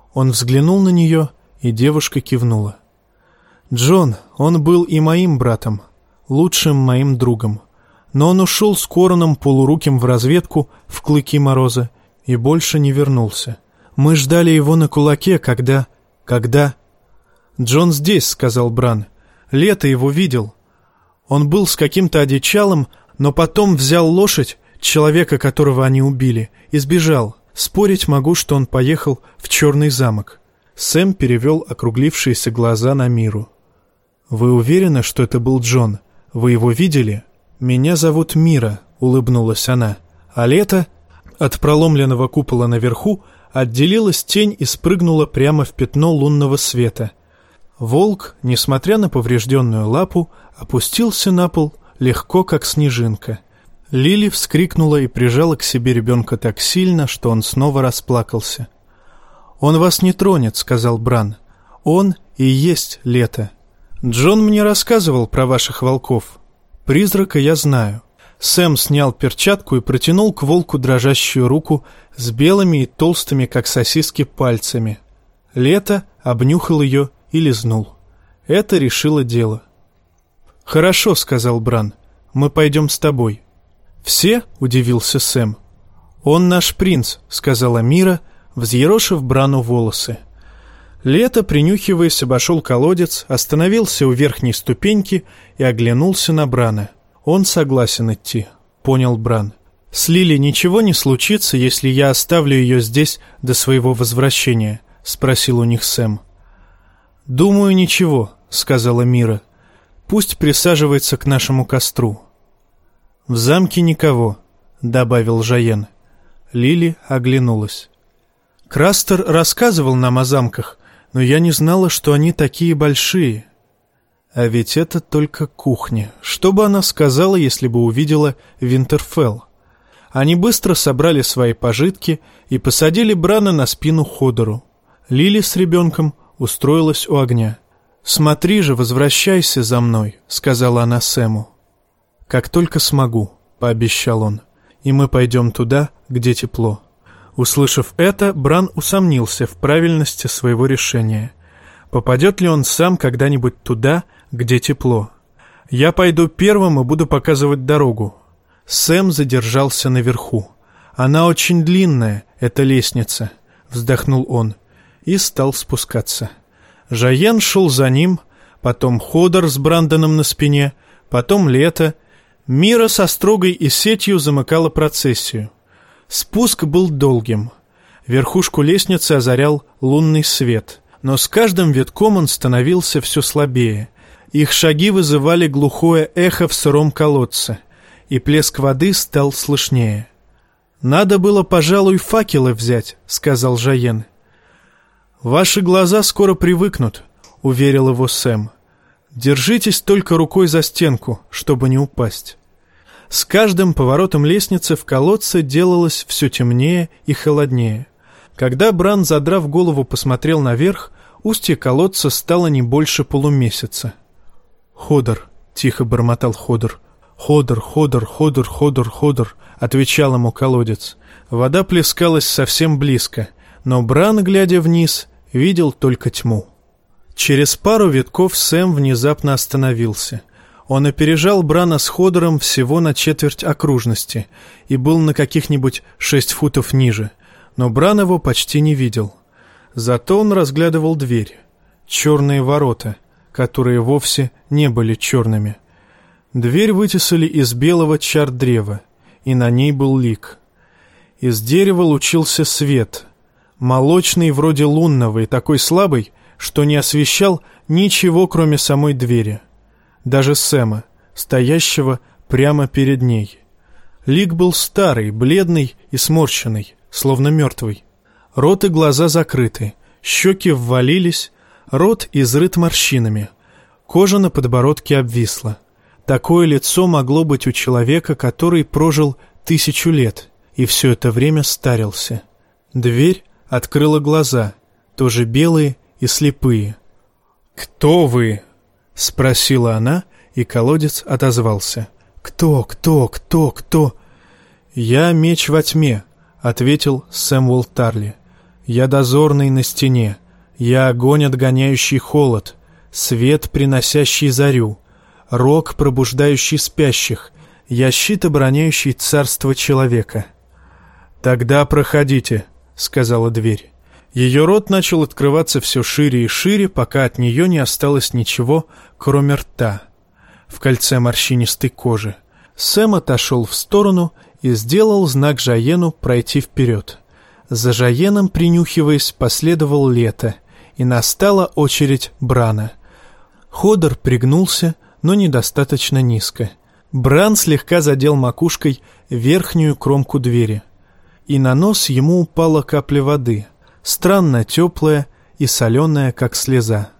Он взглянул на нее, и девушка кивнула. «Джон, он был и моим братом, лучшим моим другом. Но он ушел с Короном полуруким в разведку в Клыки Мороза и больше не вернулся. Мы ждали его на кулаке, когда...» «Джон здесь», — сказал Бран. «Лето его видел. Он был с каким-то одичалым, но потом взял лошадь, человека, которого они убили, и сбежал. Спорить могу, что он поехал в Черный замок». Сэм перевел округлившиеся глаза на Миру. «Вы уверены, что это был Джон? Вы его видели?» «Меня зовут Мира», — улыбнулась она. А Лето от проломленного купола наверху отделилась тень и спрыгнула прямо в пятно лунного света. Волк, несмотря на поврежденную лапу, опустился на пол легко, как снежинка. Лили вскрикнула и прижала к себе ребенка так сильно, что он снова расплакался. «Он вас не тронет», — сказал Бран. «Он и есть Лето. Джон мне рассказывал про ваших волков. Призрака я знаю». Сэм снял перчатку и протянул к волку дрожащую руку с белыми и толстыми, как сосиски, пальцами. Лето обнюхал ее и лизнул. Это решило дело. «Хорошо», — сказал Бран, — «мы пойдем с тобой». «Все?» — удивился Сэм. «Он наш принц», — сказала Мира, взъерошив Брану волосы. Лето, принюхиваясь, обошел колодец, остановился у верхней ступеньки и оглянулся на Брана. «Он согласен идти», — понял Бран. «С Лили ничего не случится, если я оставлю ее здесь до своего возвращения?» — спросил у них Сэм. «Думаю, ничего», — сказала Мира. «Пусть присаживается к нашему костру». «В замке никого», — добавил Жаен. Лили оглянулась. «Крастер рассказывал нам о замках, но я не знала, что они такие большие». А ведь это только кухня. Что бы она сказала, если бы увидела Винтерфелл? Они быстро собрали свои пожитки и посадили Брана на спину Ходору. Лили с ребенком устроилась у огня. «Смотри же, возвращайся за мной», — сказала она Сэму. «Как только смогу», — пообещал он, — «и мы пойдем туда, где тепло». Услышав это, Бран усомнился в правильности своего решения. Попадет ли он сам когда-нибудь туда, где тепло? «Я пойду первым и буду показывать дорогу». Сэм задержался наверху. «Она очень длинная, эта лестница», — вздохнул он, и стал спускаться. Жаен шел за ним, потом Ходор с Брандоном на спине, потом Лето. Мира со строгой и сетью замыкала процессию. Спуск был долгим. Верхушку лестницы озарял лунный свет, но с каждым витком он становился все слабее. Их шаги вызывали глухое эхо в сыром колодце, и плеск воды стал слышнее. «Надо было, пожалуй, факелы взять», — сказал Жаен. «Ваши глаза скоро привыкнут», — уверил его Сэм. «Держитесь только рукой за стенку, чтобы не упасть». С каждым поворотом лестницы в колодце делалось все темнее и холоднее. Когда Бран, задрав голову, посмотрел наверх, устье колодца стало не больше полумесяца. «Ходор», — тихо бормотал Ходор. «Ходор, Ходор, Ходор, Ходор, Ходор», — отвечал ему колодец. Вода плескалась совсем близко, но Бран, глядя вниз, видел только тьму. Через пару витков Сэм внезапно остановился. Он опережал Брана с Ходором всего на четверть окружности и был на каких-нибудь 6 футов ниже, но Бран его почти не видел. Зато он разглядывал дверь, черные ворота, которые вовсе не были черными. Дверь вытесали из белого чардрева, и на ней был лик. Из дерева лучился свет, молочный вроде лунного и такой слабый, что не освещал ничего, кроме самой двери. Даже Сэма, стоящего прямо перед ней. Лик был старый, бледный и сморщенный, словно мертвый. Рот и глаза закрыты, щеки ввалились, рот изрыт морщинами, кожа на подбородке обвисла. Такое лицо могло быть у человека, который прожил 1000 лет и все это время старился. Дверь открыла глаза, тоже белые и слепые. «Кто вы?» — спросила она, и колодец отозвался. «Кто? «Я меч во тьме», — ответил Сэмюэл Тарли. Я дозорный на стене, я огонь, отгоняющий холод, свет, приносящий зарю, рог, пробуждающий спящих, я щит, обороняющий царство человека». «Тогда проходите», — сказала дверь. Ее рот начал открываться все шире и шире, пока от нее не осталось ничего, кроме рта в кольце морщинистой кожи. Сэм отошел в сторону и сделал знак Жаену пройти вперед. За Жаеном, принюхиваясь, последовал Лето, и настала очередь Брана. Ходор пригнулся, но недостаточно низко. Бран слегка задел макушкой верхнюю кромку двери, и на нос ему упала капля воды, странно теплая и соленая, как слеза.